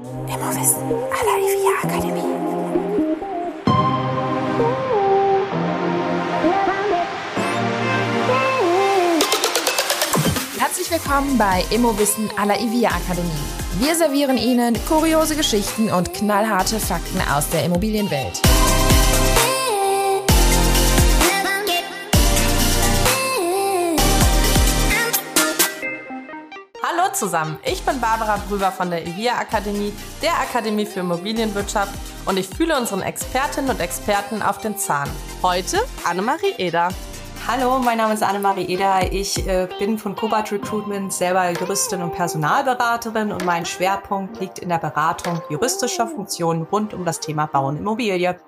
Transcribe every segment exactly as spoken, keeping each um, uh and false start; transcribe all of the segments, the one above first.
Immowissen à la I V I A Akademie. Herzlich willkommen bei Immowissen à la I V I A Akademie. Wir servieren Ihnen kuriose Geschichten und knallharte Fakten aus der Immobilienwelt. Hallo zusammen, ich bin Barbara Brüber von der I V I A Akademie, der Akademie für Immobilienwirtschaft, und ich fühle unseren Expertinnen und Experten auf den Zahn. Heute Annemarie Eder. Hallo, mein Name ist Annemarie Eder. Ich äh, bin von Cobalt Recruitment, selber Juristin und Personalberaterin, und mein Schwerpunkt liegt in der Beratung juristischer Funktionen rund um das Thema Bau und Immobilie.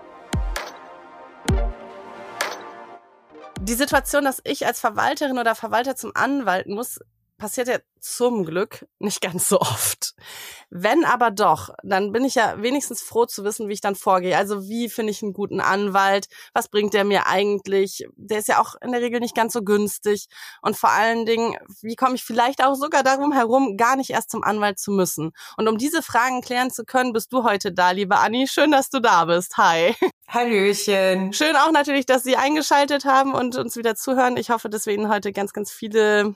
Die Situation, dass ich als Verwalterin oder Verwalter zum Anwalt muss, passiert ja zum Glück nicht ganz so oft. Wenn aber doch, dann bin ich ja wenigstens froh zu wissen, wie ich dann vorgehe. Also wie finde ich einen guten Anwalt? Was bringt der mir eigentlich? Der ist ja auch in der Regel nicht ganz so günstig. Und vor allen Dingen, wie komme ich vielleicht auch sogar darum herum, gar nicht erst zum Anwalt zu müssen? Und um diese Fragen klären zu können, bist du heute da, liebe Anni. Schön, dass du da bist. Hi. Hallöchen. Schön auch natürlich, dass Sie eingeschaltet haben und uns wieder zuhören. Ich hoffe, dass wir Ihnen heute ganz, ganz viele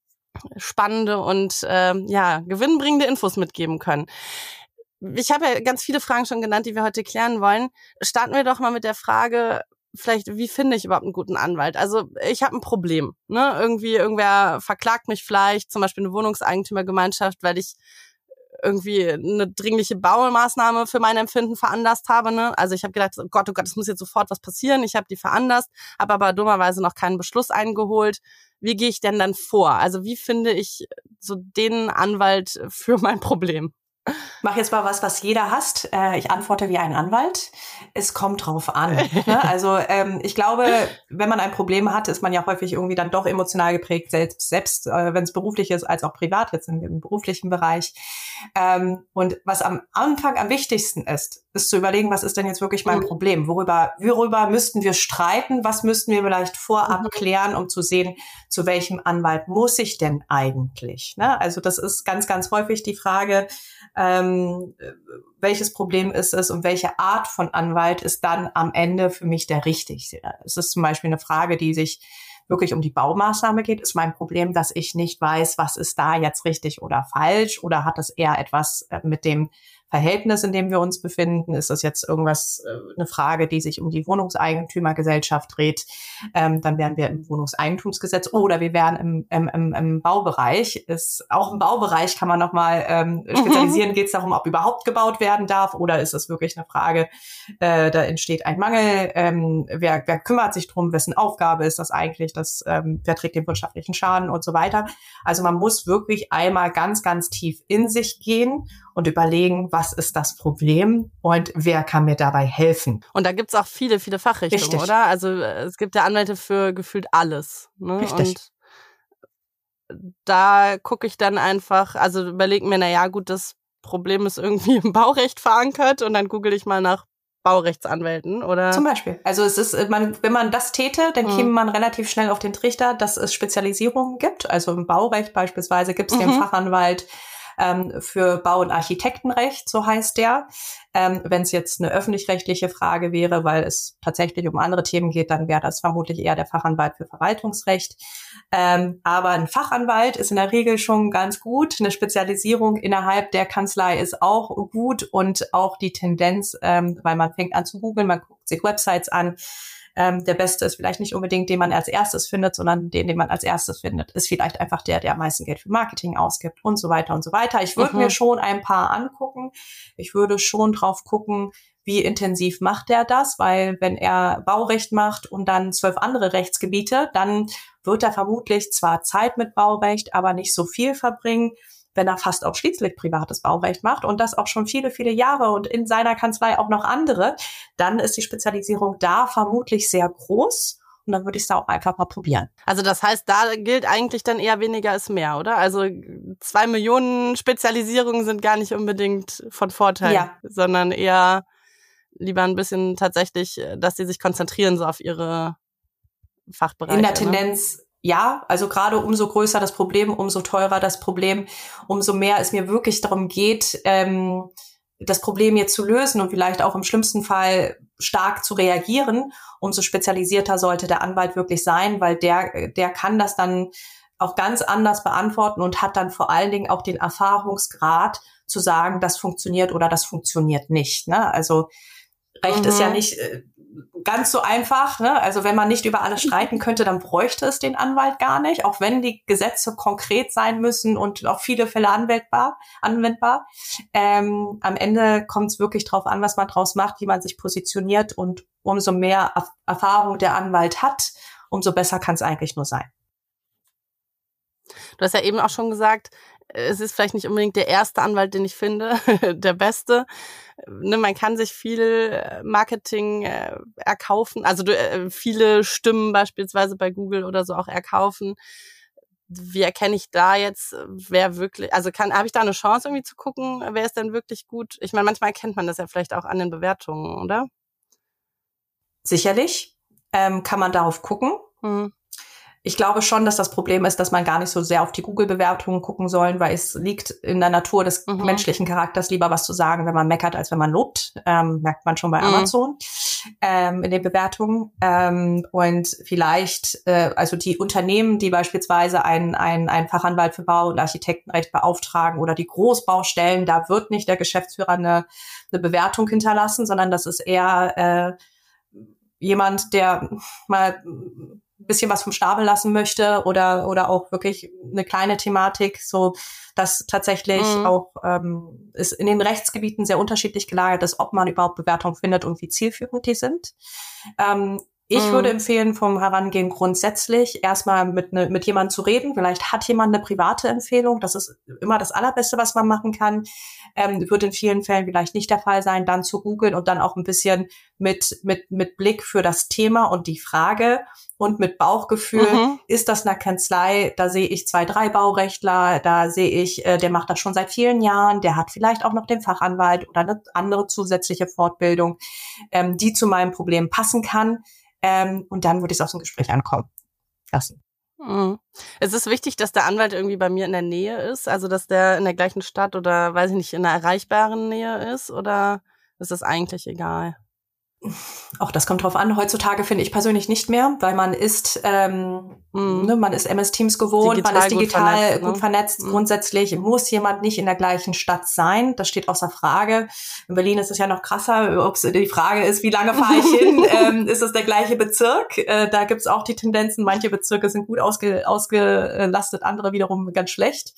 spannende und äh, ja gewinnbringende Infos mitgeben können. Ich habe ja ganz viele Fragen schon genannt, die wir heute klären wollen. Starten wir doch mal mit der Frage, vielleicht, wie finde ich überhaupt einen guten Anwalt? Also ich habe ein Problem, ne? Irgendwie, irgendwer verklagt mich vielleicht, zum Beispiel eine Wohnungseigentümergemeinschaft, weil ich irgendwie eine dringliche Baumaßnahme für mein Empfinden veranlasst habe, ne? Also ich habe gedacht, oh Gott, oh Gott, es muss jetzt sofort was passieren. Ich habe die veranlasst, habe aber dummerweise noch keinen Beschluss eingeholt. Wie gehe ich denn dann vor? Also wie finde ich so den Anwalt für mein Problem? Mach jetzt mal was, was jeder hasst. Ich antworte wie ein Anwalt. Es kommt drauf an. Also ähm, ich glaube, wenn man ein Problem hat, ist man ja häufig irgendwie dann doch emotional geprägt, selbst, selbst äh, wenn es beruflich ist, als auch privat, jetzt im, im beruflichen Bereich. Ähm, und was am Anfang am wichtigsten ist, ist zu überlegen, was ist denn jetzt wirklich mein Problem? Worüber, worüber müssten wir streiten? Was müssten wir vielleicht vorab klären, um zu sehen, zu welchem Anwalt muss ich denn eigentlich? Ne? Also das ist ganz, ganz häufig die Frage, ähm, welches Problem ist es und welche Art von Anwalt ist dann am Ende für mich der richtige? Es ist zum Beispiel eine Frage, die sich wirklich um die Baumaßnahme geht. Ist mein Problem, dass ich nicht weiß, was ist da jetzt richtig oder falsch, oder hat es eher etwas mit dem Verhältnis, in dem wir uns befinden? Ist das jetzt irgendwas, äh, eine Frage, die sich um die Wohnungseigentümergesellschaft dreht? Ähm, dann wären wir im Wohnungseigentumsgesetz, oder wir wären im, im, im, im Baubereich. Ist, auch im Baubereich kann man nochmal ähm, spezialisieren. Mhm. Geht es darum, ob überhaupt gebaut werden darf, oder ist es wirklich eine Frage, äh, da entsteht ein Mangel? Ähm, wer, wer kümmert sich drum? Wessen Aufgabe ist das eigentlich? Das, ähm, wer trägt den wirtschaftlichen Schaden und so weiter? Also man muss wirklich einmal ganz, ganz tief in sich gehen und überlegen, was ist das Problem und wer kann mir dabei helfen. Und da gibt's auch viele, viele Fachrichtungen, Richtig. Oder? Also es gibt ja Anwälte für gefühlt alles. Ne? Richtig. Und da gucke ich dann einfach, also überlege mir, na ja, gut, das Problem ist irgendwie im Baurecht verankert, und dann google ich mal nach Baurechtsanwälten, oder? Zum Beispiel. Also es ist, man, wenn man das täte, dann käme mhm. man relativ schnell auf den Trichter, dass es Spezialisierungen gibt. Also im Baurecht beispielsweise gibt es mhm. den Fachanwalt ähm, für Bau- und Architektenrecht, so heißt der. Ähm, wenn es jetzt eine öffentlich-rechtliche Frage wäre, weil es tatsächlich um andere Themen geht, dann wäre das vermutlich eher der Fachanwalt für Verwaltungsrecht. Ähm, aber ein Fachanwalt ist in der Regel schon ganz gut. Eine Spezialisierung innerhalb der Kanzlei ist auch gut, und auch die Tendenz, ähm, weil man fängt an zu googeln, man guckt sich Websites an. Ähm, der Beste ist vielleicht nicht unbedingt, den man als erstes findet, sondern den, den man als erstes findet, ist vielleicht einfach der, der am meisten Geld für Marketing ausgibt und so weiter und so weiter. Ich würde mhm. mir schon ein paar angucken. Ich würde schon drauf gucken, wie intensiv macht der das, weil wenn er Baurecht macht und dann zwölf andere Rechtsgebiete, dann wird er vermutlich zwar Zeit mit Baurecht, aber nicht so viel verbringen, wenn er fast ausschließlich privates Baurecht macht und das auch schon viele, viele Jahre und in seiner Kanzlei auch noch andere, dann ist die Spezialisierung da vermutlich sehr groß, und dann würde ich es da auch einfach mal probieren. Also das heißt, da gilt eigentlich dann eher weniger ist mehr, oder? Also zwei Millionen Spezialisierungen sind gar nicht unbedingt von Vorteil, ja. sondern eher lieber ein bisschen tatsächlich, dass sie sich konzentrieren so auf ihre Fachbereiche. In der Tendenz ja, also gerade umso größer das Problem, umso teurer das Problem, umso mehr es mir wirklich darum geht, ähm, das Problem jetzt zu lösen und vielleicht auch im schlimmsten Fall stark zu reagieren, umso spezialisierter sollte der Anwalt wirklich sein, weil der, der kann das dann auch ganz anders beantworten und hat dann vor allen Dingen auch den Erfahrungsgrad zu sagen, das funktioniert oder das funktioniert nicht. Ne? Also Recht mhm. ist ja nicht äh, ganz so einfach. Ne? Also wenn man nicht über alles streiten könnte, dann bräuchte es den Anwalt gar nicht, auch wenn die Gesetze konkret sein müssen und auf viele Fälle anwendbar. anwendbar. Ähm, am Ende kommt es wirklich drauf an, was man draus macht, wie man sich positioniert, und umso mehr Erf- Erfahrung der Anwalt hat, umso besser kann es eigentlich nur sein. Du hast ja eben auch schon gesagt, es ist vielleicht nicht unbedingt der erste Anwalt, den ich finde, der beste. Ne, man kann sich viel Marketing äh, erkaufen, also äh, viele Stimmen beispielsweise bei Google oder so auch erkaufen. Wie erkenne ich da jetzt, wer wirklich, also kann, habe ich da eine Chance irgendwie zu gucken, wer ist denn wirklich gut? Ich meine, manchmal erkennt man das ja vielleicht auch an den Bewertungen, oder? Sicherlich ähm, kann man darauf gucken. Mhm. Ich glaube schon, dass das Problem ist, dass man gar nicht so sehr auf die Google-Bewertungen gucken soll, weil es liegt in der Natur des mhm. menschlichen Charakters, lieber was zu sagen, wenn man meckert, als wenn man lobt. Ähm, merkt man schon bei mhm. Amazon ähm, in den Bewertungen. Ähm, und vielleicht, äh, also die Unternehmen, die beispielsweise einen, einen, einen Fachanwalt für Bau- und Architektenrecht beauftragen oder die Großbaustellen, da wird nicht der Geschäftsführer eine, eine Bewertung hinterlassen, sondern das ist eher äh, jemand, der mal bisschen was vom Stapel lassen möchte oder oder auch wirklich eine kleine Thematik, so dass tatsächlich mhm. auch ähm, ist in den Rechtsgebieten sehr unterschiedlich gelagert ist, ob man überhaupt Bewertungen findet und wie zielführend die sind. Ähm, ich mhm. würde empfehlen, vom Herangehen grundsätzlich erstmal mit ne, mit jemandem zu reden. Vielleicht hat jemand eine private Empfehlung. Das ist immer das Allerbeste, was man machen kann. Ähm, wird in vielen Fällen vielleicht nicht der Fall sein. Dann zu googeln und dann auch ein bisschen mit mit mit Blick für das Thema und die Frage und mit Bauchgefühl, mhm. ist das eine Kanzlei, da sehe ich zwei, drei Baurechtler, da sehe ich, äh, der macht das schon seit vielen Jahren, der hat vielleicht auch noch den Fachanwalt oder eine andere zusätzliche Fortbildung, ähm, die zu meinem Problem passen kann. Ähm, und dann würde ich es aus dem Gespräch ankommen lassen. Mhm. Es ist wichtig, dass der Anwalt irgendwie bei mir in der Nähe ist, also dass der in der gleichen Stadt oder, weiß ich nicht, in einer erreichbaren Nähe ist, oder ist das eigentlich egal? Auch das kommt drauf an. Heutzutage finde ich persönlich nicht mehr, weil man ist, ähm, mm. ne, man ist M S Teams gewohnt, digital man ist digital gut vernetzt. Gut vernetzt. Ne? Grundsätzlich muss jemand nicht in der gleichen Stadt sein. Das steht außer Frage. In Berlin ist es ja noch krasser. Ob die Frage ist, wie lange fahre ich hin? ähm, ist es der gleiche Bezirk? Äh, da gibt es auch die Tendenzen. Manche Bezirke sind gut ausge, ausgelastet, andere wiederum ganz schlecht.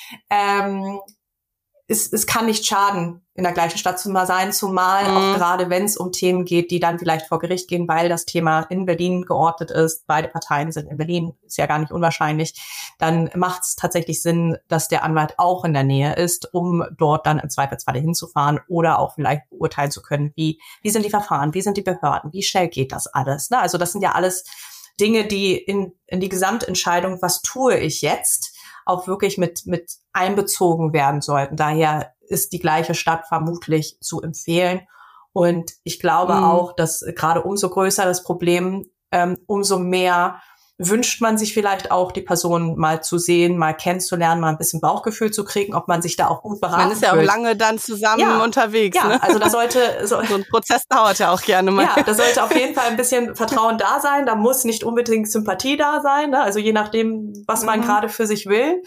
Ähm, Es, es kann nicht schaden, in der gleichen Stadt zu sein, zumal mhm. auch gerade wenn es um Themen geht, die dann vielleicht vor Gericht gehen, weil das Thema in Berlin geordnet ist, beide Parteien sind in Berlin, ist ja gar nicht unwahrscheinlich, dann macht es tatsächlich Sinn, dass der Anwalt auch in der Nähe ist, um dort dann im Zweifelsfalle hinzufahren oder auch vielleicht beurteilen zu können, wie wie sind die Verfahren, wie sind die Behörden, wie schnell geht das alles. Ne? Also das sind ja alles Dinge, die in, in die Gesamtentscheidung, was tue ich jetzt, auch wirklich mit mit einbezogen werden sollten. Daher ist die gleiche Stadt vermutlich zu empfehlen. Und ich glaube mhm. auch, dass gerade umso größer das Problem, ähm, umso mehr wünscht man sich vielleicht auch, die Person mal zu sehen, mal kennenzulernen, mal ein bisschen Bauchgefühl zu kriegen, ob man sich da auch gut beraten fühlt. Man ist ja fühlt. auch lange dann zusammen ja, unterwegs. Ja, ne? also da sollte... So, so ein Prozess dauert ja auch gerne mal. Ja, da sollte auf jeden Fall ein bisschen Vertrauen da sein. Da muss nicht unbedingt Sympathie da sein. Ne? Also je nachdem, was man mhm. gerade für sich will.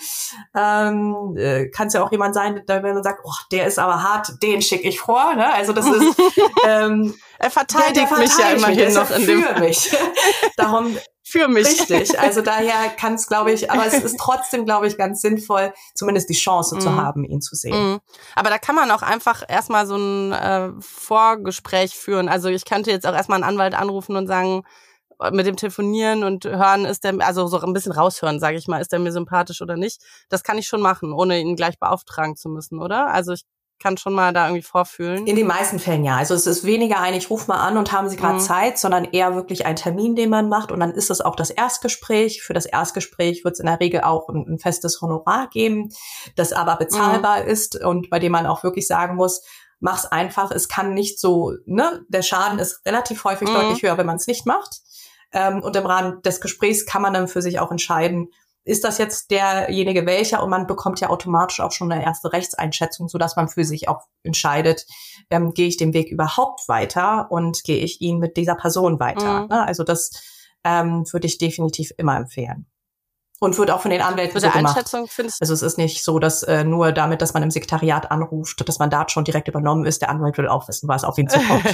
Ähm, äh, kann es ja auch jemand sein, der wenn man sagt, oh, der ist aber hart, den schicke ich vor. Ne? Also das ist... Ähm, er verteidigt, der, der mich ja immerhin noch in dem für mich. Darum... Für mich. Richtig. Also daher kann es, glaube ich, aber es ist trotzdem, glaube ich, ganz sinnvoll, zumindest die Chance mm. zu haben, ihn zu sehen. Mm. Aber da kann man auch einfach erstmal so ein äh, Vorgespräch führen. Also ich könnte jetzt auch erstmal einen Anwalt anrufen und sagen, mit dem telefonieren und hören, ist der, also so ein bisschen raushören, sage ich mal, ist der mir sympathisch oder nicht. Das kann ich schon machen, ohne ihn gleich beauftragen zu müssen, oder? Also ich kann schon mal da irgendwie vorfühlen. In den meisten Fällen ja. Also es ist weniger ein, ich rufe mal an und haben Sie gerade mhm. Zeit, sondern eher wirklich ein Termin, den man macht. Und dann ist es auch das Erstgespräch. Für das Erstgespräch wird es in der Regel auch ein, ein festes Honorar geben, das aber bezahlbar mhm. ist und bei dem man auch wirklich sagen muss, mach's einfach. Es kann nicht so, ne, der Schaden ist relativ häufig mhm. deutlich höher, wenn man es nicht macht. Ähm, und im Rahmen des Gesprächs kann man dann für sich auch entscheiden, ist das jetzt derjenige welcher? Und man bekommt ja automatisch auch schon eine erste Rechtseinschätzung, sodass man für sich auch entscheidet, ähm, gehe ich den Weg überhaupt weiter und gehe ich ihn mit dieser Person weiter. Mhm. Ne? Also das ähm, würde ich definitiv immer empfehlen. Und wird auch von den Anwälten so gemacht. Also es ist nicht so, dass äh, nur damit, dass man im Sekretariat anruft, dass man da schon direkt übernommen ist. Der Anwalt will auch wissen, was auf ihn zukommt.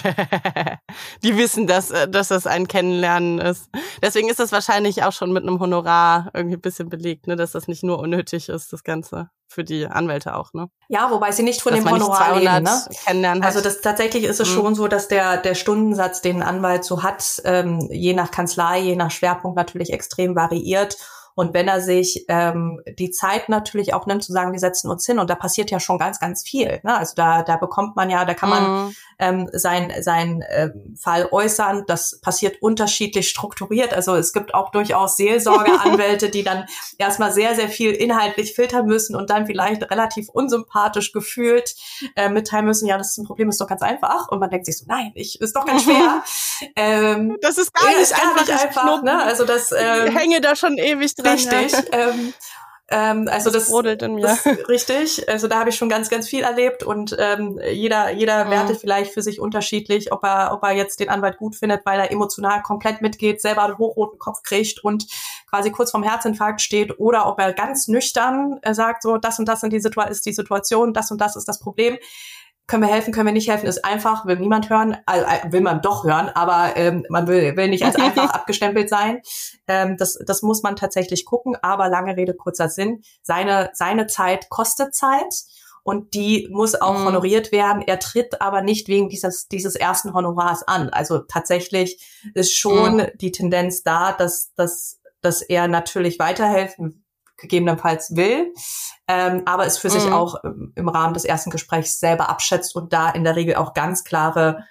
Die wissen, dass, dass das ein Kennenlernen ist. Deswegen ist das wahrscheinlich auch schon mit einem Honorar irgendwie ein bisschen belegt, ne, dass das nicht nur unnötig ist, das Ganze. Für die Anwälte auch, ne? Ja, wobei sie nicht von dass dem Honorar leben, ne? Kennenlernen also das tatsächlich ist es mhm. schon so, dass der der Stundensatz, den ein Anwalt so hat, ähm, je nach Kanzlei, je nach Schwerpunkt natürlich extrem variiert. Und wenn er sich ähm, die Zeit natürlich auch nimmt, zu sagen, wir setzen uns hin, und da passiert ja schon ganz, ganz viel. Ne? Also da da bekommt man ja, da kann man mhm. ähm, sein sein ähm, Fall äußern. Das passiert unterschiedlich strukturiert. Also es gibt auch durchaus Seelsorgeanwälte, die dann erstmal sehr, sehr viel inhaltlich filtern müssen und dann vielleicht relativ unsympathisch gefühlt äh, mitteilen müssen, ja, das ist ein Problem, ist doch ganz einfach. Und man denkt sich so, nein, ich ist doch ganz schwer. ähm, das ist gar nicht einfach. Nicht einfach ne? Also das ähm, ich hänge da schon ewig dran. Richtig. Ja. Ähm, ähm, also das, das brodelt in mir. Das, richtig. Also da habe ich schon ganz, ganz viel erlebt, und ähm, jeder, jeder mhm. wertet vielleicht für sich unterschiedlich, ob er, ob er jetzt den Anwalt gut findet, weil er emotional komplett mitgeht, selber einen hochroten Kopf kriegt und quasi kurz vorm Herzinfarkt steht, oder ob er ganz nüchtern äh, sagt, so das und das sind die Situa- ist die Situation, das und das ist das Problem. Können wir helfen, können wir nicht helfen, ist einfach, will niemand hören, also will man doch hören, aber ähm, man will, will nicht als einfach abgestempelt sein. Ähm, das, das muss man tatsächlich gucken, aber lange Rede, kurzer Sinn. Seine, seine Zeit kostet Zeit, und die muss auch mhm. honoriert werden. Er tritt aber nicht wegen dieses, dieses ersten Honorars an. Also tatsächlich ist schon mhm. die Tendenz da, dass, dass, dass er natürlich weiterhelfen gegebenenfalls will, ähm, aber es für mhm. sich auch im, im Rahmen des ersten Gesprächs selber abschätzt und da in der Regel auch ganz klare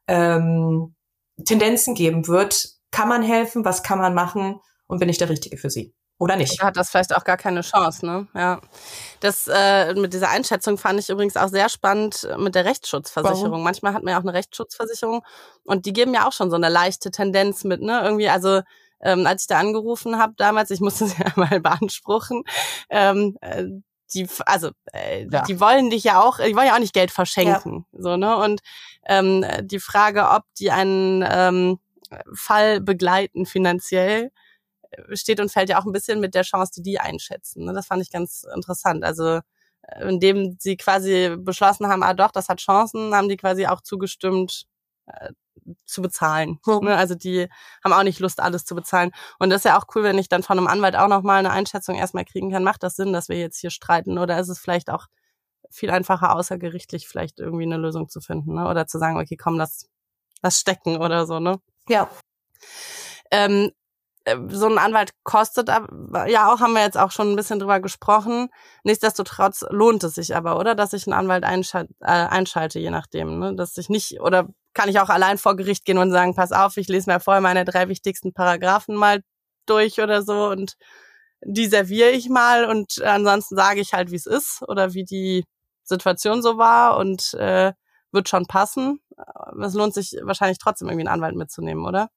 ähm, Tendenzen geben wird. Kann man helfen? Was kann man machen? Und bin ich der Richtige für Sie? Oder nicht? Oder hat das vielleicht auch gar keine Chance, ne? Ja. Das äh, mit dieser Einschätzung fand ich übrigens auch sehr spannend mit der Rechtsschutzversicherung. Warum? Manchmal hat man ja auch eine Rechtsschutzversicherung, und die geben ja auch schon so eine leichte Tendenz mit, ne? Irgendwie, also Ähm, als ich da angerufen habe damals, ich musste sie ja mal beanspruchen, ähm, äh, die, also äh, ja. die wollen dich ja auch, die wollen ja auch nicht Geld verschenken, ja. so, ne? Und ähm, die Frage, ob die einen ähm, Fall begleiten finanziell, steht und fällt ja auch ein bisschen mit der Chance, die die einschätzen. Ne? Das fand ich ganz interessant. Also indem sie quasi beschlossen haben, ah doch, das hat Chancen, haben die quasi auch zugestimmt, äh, zu bezahlen. Hm. Ne? Also die haben auch nicht Lust, alles zu bezahlen. Und das ist ja auch cool, wenn ich dann von einem Anwalt auch nochmal eine Einschätzung erstmal kriegen kann. Macht das Sinn, dass wir jetzt hier streiten? Oder ist es vielleicht auch viel einfacher, außergerichtlich vielleicht irgendwie eine Lösung zu finden? Ne? Oder zu sagen, okay, komm, lass, lass stecken oder so. Ne? Ja. Ähm, so ein Anwalt kostet ja auch, haben wir jetzt auch schon ein bisschen drüber gesprochen. Nichtsdestotrotz lohnt es sich aber, oder? Dass ich einen Anwalt einschalte, äh, einschalte je nachdem. Ne? Dass ich nicht, oder kann ich auch allein vor Gericht gehen und sagen, pass auf, ich lese mir vorher meine drei wichtigsten Paragraphen mal durch oder so, und die serviere ich mal, und ansonsten sage ich halt, wie es ist oder wie die Situation so war, und äh, wird schon passen. Es lohnt sich wahrscheinlich trotzdem irgendwie einen Anwalt mitzunehmen, oder?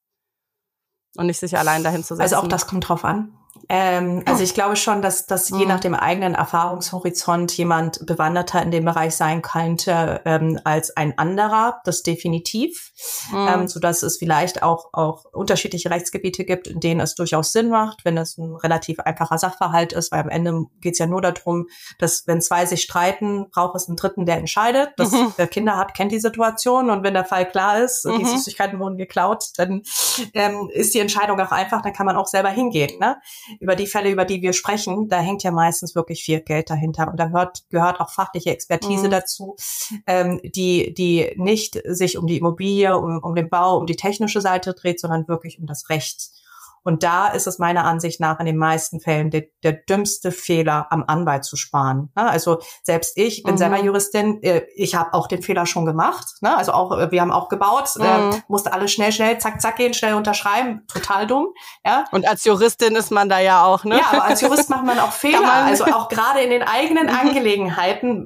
Und nicht sich allein dahin zu setzen. Also auch das kommt drauf an. Ähm, also ich glaube schon, dass, dass je nach dem eigenen Erfahrungshorizont jemand bewanderter in dem Bereich sein könnte ähm, als ein anderer. Das definitiv. Mhm. Ähm, sodass es vielleicht auch, auch unterschiedliche Rechtsgebiete gibt, in denen es durchaus Sinn macht, wenn es ein relativ einfacher Sachverhalt ist, weil am Ende geht es ja nur darum, dass wenn zwei sich streiten, braucht es einen Dritten, der entscheidet. Das, mhm. Wer Kinder hat, kennt die Situation, und wenn der Fall klar ist, mhm. die Süßigkeiten wurden geklaut, dann ähm, ist die Entscheidung auch einfach, dann kann man auch selber hingehen, ne? Über die Fälle, über die wir sprechen, da hängt ja meistens wirklich viel Geld dahinter, und da gehört, gehört auch fachliche Expertise mhm. dazu, ähm, die die nicht sich um die Immobilie, um, um den Bau, um die technische Seite dreht, sondern wirklich um das Recht. Und da ist es meiner Ansicht nach in den meisten Fällen der, der dümmste Fehler, am Anwalt zu sparen. Also selbst ich, bin mhm. selber Juristin, ich habe auch den Fehler schon gemacht. Also auch, wir haben auch gebaut, mhm. musste alles schnell, schnell, zack, zack gehen, schnell unterschreiben. Total dumm. Ja. Und als Juristin ist man da ja auch, ne? Ja, aber als Jurist macht man auch Fehler. Man also auch gerade in den eigenen Angelegenheiten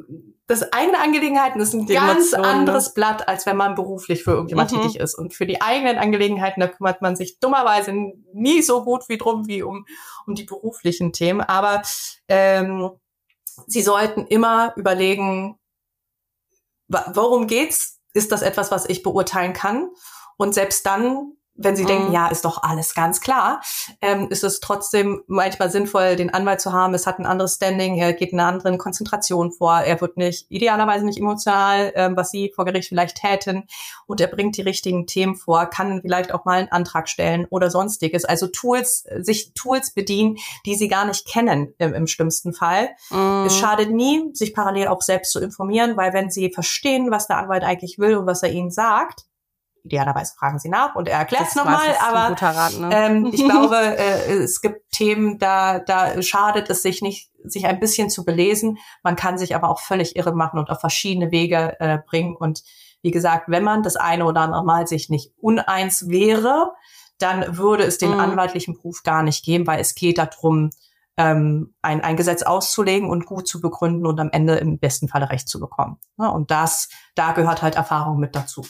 das eigene Angelegenheiten ist ein die ganz Emotionen, anderes ne? Blatt, als wenn man beruflich für irgendjemand Mhm. tätig ist. Und für die eigenen Angelegenheiten, da kümmert man sich dummerweise nie so gut wie drum, wie um, um die beruflichen Themen. Aber ähm, Sie sollten immer überlegen, wa- worum geht's? Ist das etwas, was ich beurteilen kann? Und selbst dann, wenn Sie Mhm. denken, ja, ist doch alles ganz klar, ähm, ist es trotzdem manchmal sinnvoll, den Anwalt zu haben. Es hat ein anderes Standing, er geht in einer anderen Konzentration vor, er wird nicht, idealerweise nicht emotional, ähm, was Sie vor Gericht vielleicht täten, und er bringt die richtigen Themen vor, kann vielleicht auch mal einen Antrag stellen oder sonstiges. Also Tools, sich Tools bedienen, die Sie gar nicht kennen im, im schlimmsten Fall. Mhm. Es schadet nie, sich parallel auch selbst zu informieren, weil wenn Sie verstehen, was der Anwalt eigentlich will und was er Ihnen sagt, idealerweise fragen Sie nach und er erklärt es nochmal, meistens ein aber guter Rat, ne? ähm, ich glaube, äh, es gibt Themen, da, da schadet es sich nicht, sich ein bisschen zu belesen. Man kann sich aber auch völlig irre machen und auf verschiedene Wege äh, bringen. Und wie gesagt, wenn man das eine oder andere Mal sich nicht uneins wäre, dann würde es den Mhm. anwaltlichen Beruf gar nicht geben, weil es geht darum, ähm, ein, ein Gesetz auszulegen und gut zu begründen und am Ende im besten Falle Recht zu bekommen. Ja, und das, da gehört halt Erfahrung mit dazu.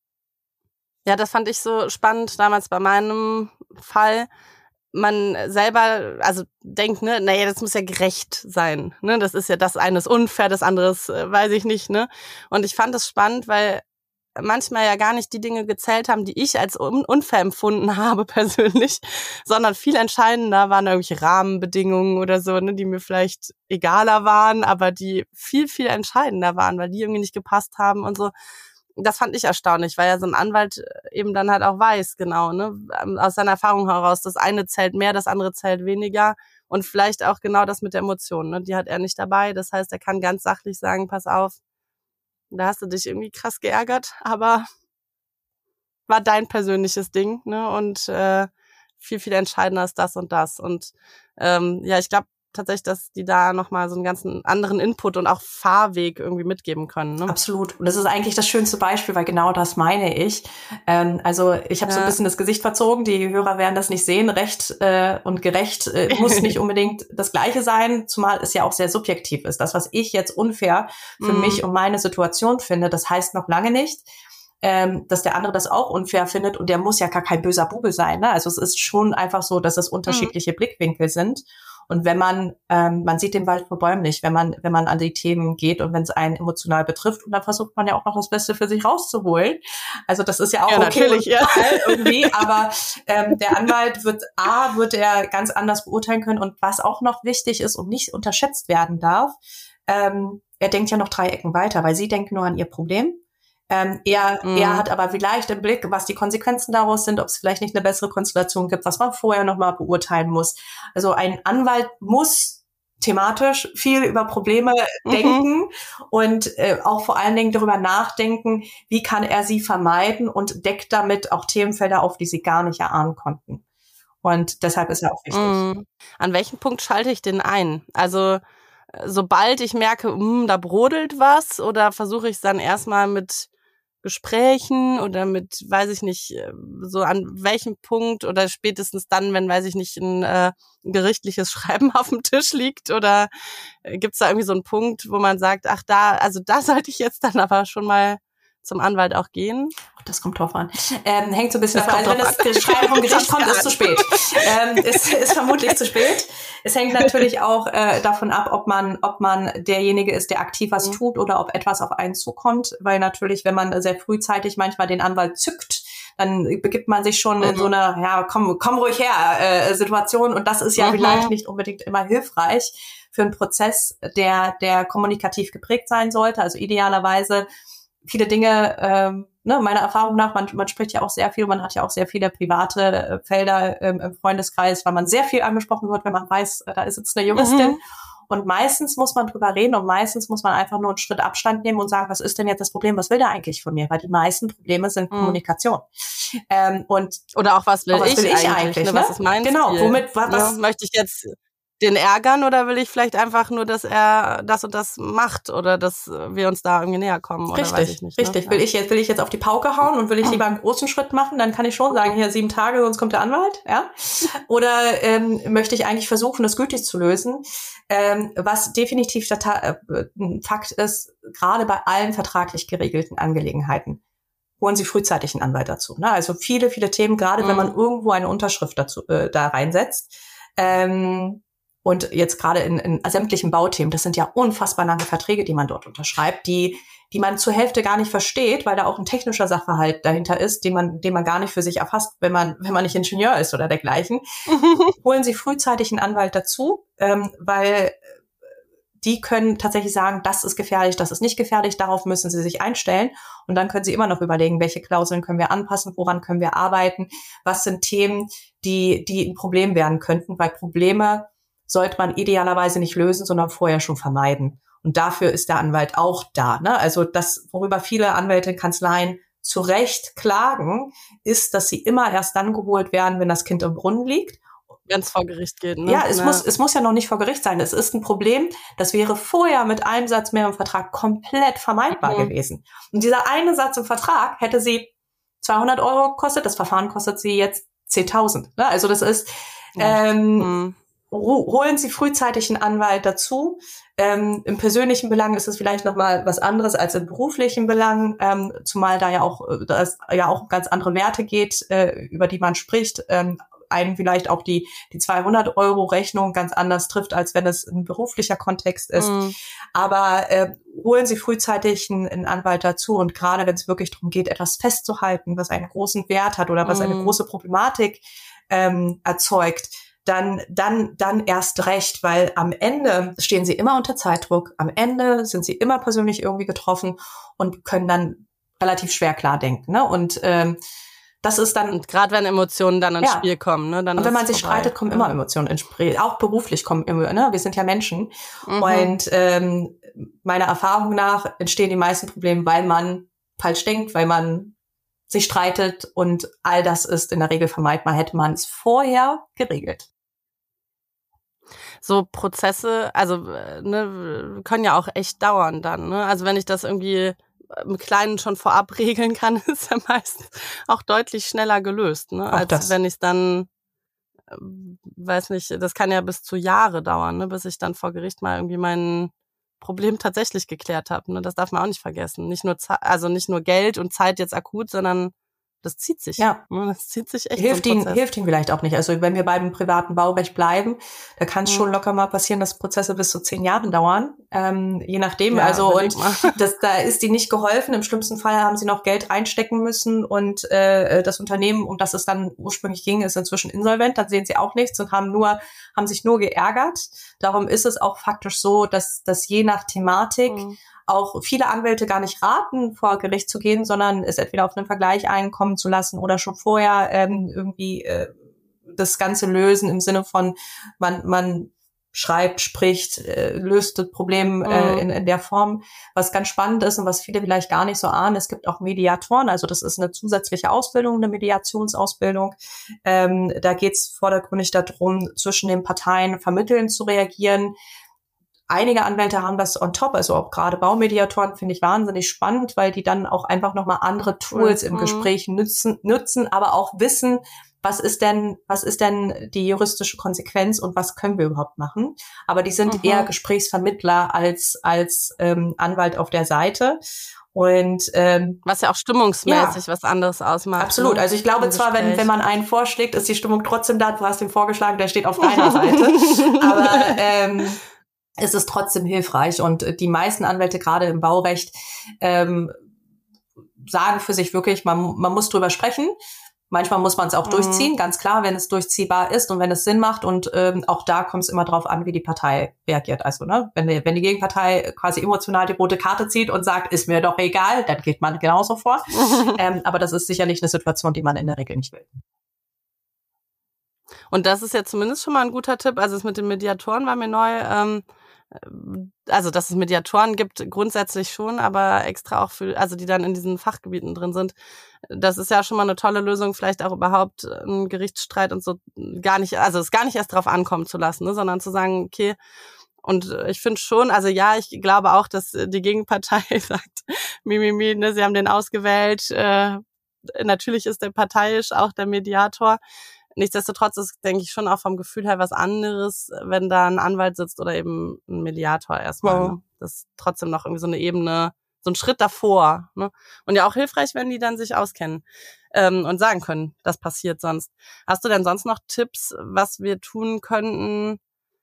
Ja, das fand ich so spannend damals bei meinem Fall. Man selber, also denkt, ne, naja, das muss ja gerecht sein, ne, das ist ja, das eine ist unfair, das andere ist, äh, weiß ich nicht, ne, und ich fand es spannend, weil manchmal ja gar nicht die Dinge gezählt haben, die ich als un- unfair empfunden habe persönlich, sondern viel entscheidender waren irgendwelche Rahmenbedingungen oder so, ne, die mir vielleicht egaler waren, aber die viel, viel entscheidender waren, weil die irgendwie nicht gepasst haben und so. Das fand ich erstaunlich, weil ja so ein Anwalt eben dann halt auch weiß, genau, ne, aus seiner Erfahrung heraus, das eine zählt mehr, das andere zählt weniger, und vielleicht auch genau das mit der Emotion, ne, die hat er nicht dabei, das heißt, er kann ganz sachlich sagen, pass auf, da hast du dich irgendwie krass geärgert, aber war dein persönliches Ding, ne, und äh, viel, viel entscheidender ist das und das, und ähm, ja, ich glaube tatsächlich, dass die da nochmal so einen ganzen anderen Input und auch Fahrweg irgendwie mitgeben können. Ne? Absolut. Und das ist eigentlich das schönste Beispiel, weil genau das meine ich. Ähm, also ich habe ja. so ein bisschen das Gesicht verzogen, die Hörer werden das nicht sehen. Recht äh, und gerecht äh, muss nicht unbedingt das Gleiche sein, zumal es ja auch sehr subjektiv ist. Das, was ich jetzt unfair für mm. mich und meine Situation finde, das heißt noch lange nicht, ähm, dass der andere das auch unfair findet, und der muss ja gar kein böser Bube sein. Ne? Also es ist schon einfach so, dass es unterschiedliche mm. Blickwinkel sind. Und wenn man, ähm, man sieht den Wald vor Bäumen nicht, wenn man, wenn man an die Themen geht und wenn es einen emotional betrifft, und dann versucht man ja auch noch das Beste für sich rauszuholen. Also das ist ja auch ja, okay natürlich, ja. irgendwie, aber ähm, der Anwalt wird, A, wird er ganz anders beurteilen können, und was auch noch wichtig ist und nicht unterschätzt werden darf, ähm, er denkt ja noch drei Ecken weiter, weil sie denken nur an ihr Problem. Ähm, er, mm. er hat aber vielleicht im Blick, was die Konsequenzen daraus sind, ob es vielleicht nicht eine bessere Konstellation gibt, was man vorher nochmal beurteilen muss. Also ein Anwalt muss thematisch viel über Probleme mhm. denken und äh, auch vor allen Dingen darüber nachdenken, wie kann er sie vermeiden, und deckt damit auch Themenfelder auf, die sie gar nicht erahnen konnten. Und deshalb ist er auch wichtig. Mm. An welchem Punkt schalte ich den ein? Also sobald ich merke, mh, da brodelt was, oder versuche ich es dann erstmal mit Gesprächen oder mit, weiß ich nicht, so an welchem Punkt, oder spätestens dann, wenn, weiß ich nicht, ein, äh, ein gerichtliches Schreiben auf dem Tisch liegt, oder äh, gibt es da irgendwie so einen Punkt, wo man sagt, ach da, also da sollte ich jetzt dann aber schon mal zum Anwalt auch gehen? Das kommt drauf an. Ähm, hängt so ein bisschen davon an. Also wenn das Schreiben vom Gericht kommt, ist zu spät. ähm, ist, ist vermutlich zu spät. Es hängt natürlich auch äh, davon ab, ob man, ob man derjenige ist, der aktiv was mhm. tut, oder ob etwas auf einen zukommt. Weil natürlich, wenn man sehr frühzeitig manchmal den Anwalt zückt, dann begibt man sich schon mhm. in so eine, ja, komm, komm ruhig her, äh, Situation. Und das ist ja mhm. vielleicht nicht unbedingt immer hilfreich für einen Prozess, der, der kommunikativ geprägt sein sollte. Also idealerweise viele Dinge, ähm, ne, meiner Erfahrung nach, man, man spricht ja auch sehr viel, man hat ja auch sehr viele private äh, Felder ähm, im Freundeskreis, weil man sehr viel angesprochen wird, wenn man weiß, äh, da ist jetzt eine Juristin. Mhm. Und meistens muss man drüber reden, und meistens muss man einfach nur einen Schritt Abstand nehmen und sagen, was ist denn jetzt das Problem, was will der eigentlich von mir? Weil die meisten Probleme sind mhm. Kommunikation. Ähm, und Oder auch, was will, auch, was ich, will ich eigentlich? eigentlich Ne? Ne? Was ist mein Genau, Stil? womit, was, ja, möchte ich jetzt den ärgern oder will ich vielleicht einfach nur, dass er das und das macht oder dass wir uns da irgendwie näher kommen oder richtig, weiß ich nicht. Richtig, ne? will ich jetzt will ich jetzt auf die Pauke hauen und will ich lieber einen großen Schritt machen, dann kann ich schon sagen, hier sieben Tage, sonst kommt der Anwalt, ja? Oder ähm, möchte ich eigentlich versuchen, das gütig zu lösen? Ähm, was definitiv der Ta- äh, ein Fakt ist, gerade bei allen vertraglich geregelten Angelegenheiten, holen Sie frühzeitig einen Anwalt dazu. Ne? Also viele, viele Themen, gerade mhm. wenn man irgendwo eine Unterschrift dazu äh, da reinsetzt. Ähm, und jetzt gerade in, in sämtlichen Bauthemen, das sind ja unfassbar lange Verträge, die man dort unterschreibt, die die man zur Hälfte gar nicht versteht, weil da auch ein technischer Sachverhalt dahinter ist, den man den man gar nicht für sich erfasst, wenn man wenn man nicht Ingenieur ist oder dergleichen. Holen Sie frühzeitig einen Anwalt dazu, ähm, weil die können tatsächlich sagen, das ist gefährlich, das ist nicht gefährlich, darauf müssen Sie sich einstellen. Und dann können Sie immer noch überlegen, welche Klauseln können wir anpassen, woran können wir arbeiten, was sind Themen, die die ein Problem werden könnten, weil Probleme sollte man idealerweise nicht lösen, sondern vorher schon vermeiden. Und dafür ist der Anwalt auch da. Ne? Also das, worüber viele Anwälte in Kanzleien zu Recht klagen, ist, dass sie immer erst dann geholt werden, wenn das Kind im Brunnen liegt. Wenn es vor Gericht geht. Ne? Ja, es ja. muss es muss ja noch nicht vor Gericht sein. Es ist ein Problem, das wäre vorher mit einem Satz mehr im Vertrag komplett vermeidbar mhm. gewesen. Und dieser eine Satz im Vertrag hätte sie zweihundert Euro gekostet, das Verfahren kostet sie jetzt zehntausend. Ne? Also das ist... Ja. Ähm, mhm. Holen Sie frühzeitig einen Anwalt dazu. Ähm, im persönlichen Belang ist es vielleicht noch mal was anderes als im beruflichen Belang, ähm, zumal da ja auch da es ja auch ganz andere Werte geht, äh, über die man spricht. Ähm, einen vielleicht auch die die zweihundert Euro Rechnung ganz anders trifft, als wenn es ein beruflicher Kontext ist. Mhm. Aber äh, holen Sie frühzeitig einen, einen Anwalt dazu und gerade wenn es wirklich darum geht, etwas festzuhalten, was einen großen Wert hat oder was mhm. eine große Problematik ähm, erzeugt, dann, dann, dann erst recht, weil am Ende stehen sie immer unter Zeitdruck, am Ende sind sie immer persönlich irgendwie getroffen und können dann relativ schwer klar denken, ne? Und ähm, das ist dann... Und gerade wenn Emotionen dann ins ja. Spiel kommen, ne? Dann und wenn man sich vorbei. streitet, kommen immer Emotionen ins Spiel. Auch beruflich kommen immer, ne? Wir sind ja Menschen. Mhm. Und ähm, meiner Erfahrung nach entstehen die meisten Probleme, weil man falsch denkt, weil man sich streitet und all das ist in der Regel vermeidbar, hätte man es vorher geregelt. So Prozesse, also ne, können ja auch echt dauern dann. Ne? Also wenn ich das irgendwie im Kleinen schon vorab regeln kann, ist ja meistens auch deutlich schneller gelöst, ne? Als das. Wenn ich es dann, weiß nicht, das kann ja bis zu Jahre dauern, ne? Bis ich dann vor Gericht mal irgendwie mein Problem tatsächlich geklärt habe. Ne? Das darf man auch nicht vergessen. Nicht nur Ze- also nicht nur Geld und Zeit jetzt akut, sondern das zieht sich. Ja. Das zieht sich echt. Hilft ihm, hilft ihm vielleicht auch nicht. Also wenn wir beim privaten Baurecht bleiben, da kann es mhm. schon locker mal passieren, dass Prozesse bis zu zehn Jahren dauern. Ähm, je nachdem. Ja, also und das, da ist die nicht geholfen. Im schlimmsten Fall haben sie noch Geld einstecken müssen und äh, das Unternehmen, um das es dann ursprünglich ging, ist inzwischen insolvent. Dann sehen sie auch nichts und haben nur, haben sich nur geärgert. Darum ist es auch faktisch so, dass, dass je nach Thematik mhm. auch viele Anwälte gar nicht raten, vor Gericht zu gehen, sondern es entweder auf einen Vergleich einkommen zu lassen oder schon vorher ähm, irgendwie äh, das Ganze lösen im Sinne von, man man schreibt, spricht, äh, löst das Problem äh, mhm. in, in der Form. Was ganz spannend ist und was viele vielleicht gar nicht so ahnen, es gibt auch Mediatoren, also das ist eine zusätzliche Ausbildung, eine Mediationsausbildung. Ähm, da geht es vordergründig darum, zwischen den Parteien vermitteln zu reagieren. Einige Anwälte haben das on top, also auch gerade Baumediatoren finde ich wahnsinnig spannend, weil die dann auch einfach nochmal andere Tools mhm. im Gespräch nutzen, nutzen, aber auch wissen, was ist denn, was ist denn die juristische Konsequenz und was können wir überhaupt machen? Aber die sind mhm. eher Gesprächsvermittler als, als ähm, Anwalt auf der Seite. Und ähm, was ja auch stimmungsmäßig ja, was anderes ausmacht. Absolut. Ne? Also ich glaube zwar, wenn wenn man einen vorschlägt, ist die Stimmung trotzdem da. Du hast den vorgeschlagen, der steht auf deiner Seite. Aber ähm, es ist trotzdem hilfreich und die meisten Anwälte, gerade im Baurecht, ähm, sagen für sich wirklich, man, man muss drüber sprechen. Manchmal muss man es auch mhm. durchziehen, ganz klar, wenn es durchziehbar ist und wenn es Sinn macht. Und ähm, auch da kommt es immer drauf an, wie die Partei reagiert. Also ne, wenn die, wenn die Gegenpartei quasi emotional die rote Karte zieht und sagt, ist mir doch egal, dann geht man genauso vor. ähm, aber das ist sicherlich eine Situation, die man in der Regel nicht will. Und das ist ja zumindest schon mal ein guter Tipp. Also das mit den Mediatoren war mir neu. Ähm, also dass es Mediatoren gibt, grundsätzlich schon, aber extra auch für, also die dann in diesen Fachgebieten drin sind. Das ist ja schon mal eine tolle Lösung, vielleicht auch überhaupt einen Gerichtsstreit und so gar nicht, also es gar nicht erst drauf ankommen zu lassen, ne, sondern zu sagen, okay, und ich finde schon, also ja, ich glaube auch, dass die Gegenpartei sagt, Mimimi, ne, sie haben den ausgewählt, äh, natürlich ist der parteiisch auch der Mediator. Nichtsdestotrotz ist, denke ich, schon auch vom Gefühl her was anderes, wenn da ein Anwalt sitzt oder eben ein Mediator erstmal. Wow. Ne? Das ist trotzdem noch irgendwie so eine Ebene, so ein Schritt davor. Ne? Und ja auch hilfreich, wenn die dann sich auskennen ähm, und sagen können, das passiert sonst. Hast du denn sonst noch Tipps, was wir tun könnten,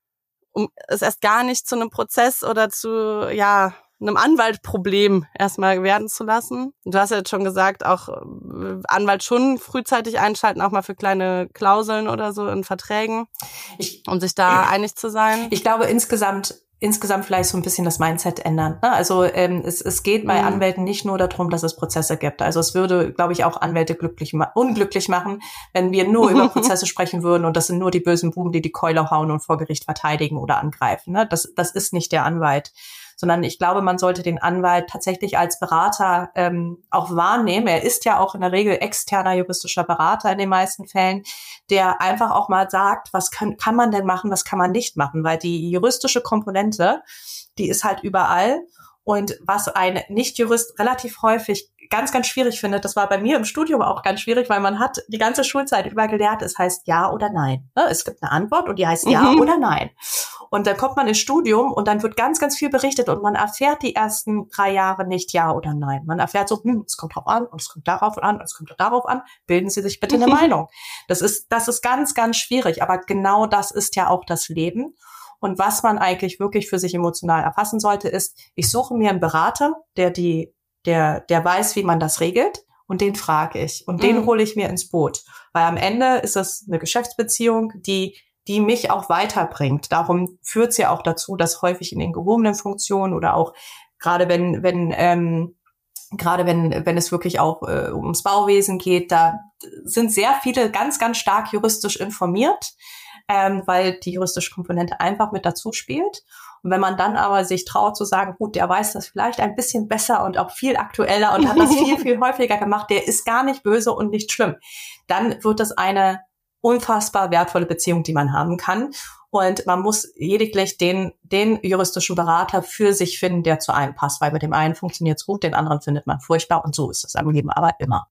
um es erst gar nicht zu einem Prozess oder zu, ja, einem Anwaltproblem erstmal werden zu lassen? Du hast ja jetzt schon gesagt, auch Anwalt schon frühzeitig einschalten, auch mal für kleine Klauseln oder so in Verträgen, ich, um sich da ich, einig zu sein. Ich glaube, insgesamt insgesamt vielleicht so ein bisschen das Mindset ändern. Also ähm, es, es geht bei mhm. Anwälten nicht nur darum, dass es Prozesse gibt. Also es würde, glaube ich, auch Anwälte glücklich ma- unglücklich machen, wenn wir nur über Prozesse sprechen würden und das sind nur die bösen Buben, die die Keule hauen und vor Gericht verteidigen oder angreifen. Ne? Das, das ist nicht der Anwalt. Sondern ich glaube, man sollte den Anwalt tatsächlich als Berater ähm, auch wahrnehmen. Er ist ja auch in der Regel externer juristischer Berater in den meisten Fällen, der einfach auch mal sagt, was kann, kann man denn machen, was kann man nicht machen, weil die juristische Komponente, die ist halt überall. Und was ein Nicht-Jurist relativ häufig ganz, ganz schwierig findet, das war bei mir im Studium auch ganz schwierig, weil man hat die ganze Schulzeit über gelernt, es heißt ja oder nein. Es gibt eine Antwort und die heißt ja mhm. oder nein. Und dann kommt man ins Studium und dann wird ganz, ganz viel berichtet und man erfährt die ersten drei Jahre nicht ja oder nein. Man erfährt so, hm, es kommt drauf an und es kommt darauf an und es kommt darauf an. Bilden Sie sich bitte eine Meinung. Das ist, das ist ganz, ganz schwierig. Aber genau das ist ja auch das Leben. Und was man eigentlich wirklich für sich emotional erfassen sollte, ist, ich suche mir einen Berater, der die, der, der weiß, wie man das regelt. Und den frage ich. Und den mhm. hole ich mir ins Boot. Weil am Ende ist es eine Geschäftsbeziehung, die die mich auch weiterbringt. Darum führt es ja auch dazu, dass häufig in den gehobenen Funktionen oder auch gerade wenn wenn ähm, gerade wenn wenn es wirklich auch äh, ums Bauwesen geht, da sind sehr viele ganz ganz stark juristisch informiert, ähm, weil die juristische Komponente einfach mit dazu spielt. Und wenn man dann aber sich traut zu sagen, gut, der weiß das vielleicht ein bisschen besser und auch viel aktueller und hat das viel viel häufiger gemacht, der ist gar nicht böse und nicht schlimm, dann wird das eine unfassbar wertvolle Beziehung, die man haben kann. Und man muss lediglich den, den juristischen Berater für sich finden, der zu einem passt. Weil mit dem einen funktioniert es gut, den anderen findet man furchtbar. Und so ist es am Leben aber immer.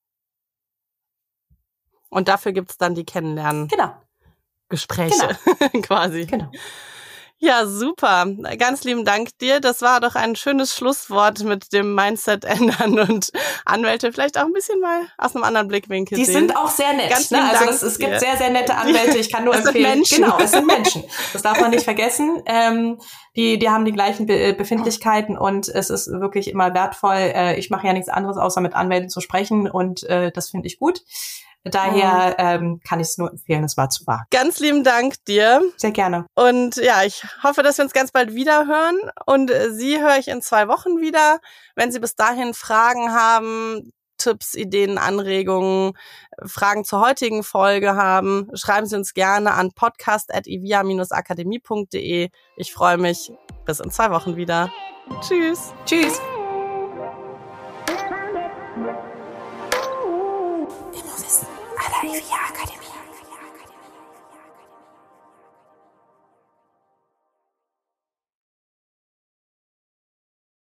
Und dafür gibt's dann die Kennenlernen. Genau. Gespräche genau. quasi. Genau. Ja, super. Ganz lieben Dank dir. Das war doch ein schönes Schlusswort mit dem Mindset ändern und Anwälte vielleicht auch ein bisschen mal aus einem anderen Blickwinkel die sehen. Die sind auch sehr nett. Ganz ne? lieben Also Dank es, es dir. gibt sehr, sehr nette Anwälte. Ich kann nur es empfehlen. Sind Menschen. Genau, es sind Menschen. Das darf man nicht vergessen. Ähm, die, die haben die gleichen Be- Befindlichkeiten und es ist wirklich immer wertvoll. Äh, ich mache ja nichts anderes, außer mit Anwälten zu sprechen und äh, das finde ich gut. Daher ähm, kann ich es nur empfehlen, es war zu wahr. Ganz lieben Dank dir. Sehr gerne. Und ja, ich hoffe, dass wir uns ganz bald wieder hören. Und Sie höre ich in zwei Wochen wieder. Wenn Sie bis dahin Fragen haben, Tipps, Ideen, Anregungen, Fragen zur heutigen Folge haben, schreiben Sie uns gerne an podcast at ivia dash akademie punkt de. Ich freue mich. Bis in zwei Wochen wieder. Tschüss. Tschüss. Immowissen à la I V I A Akademie.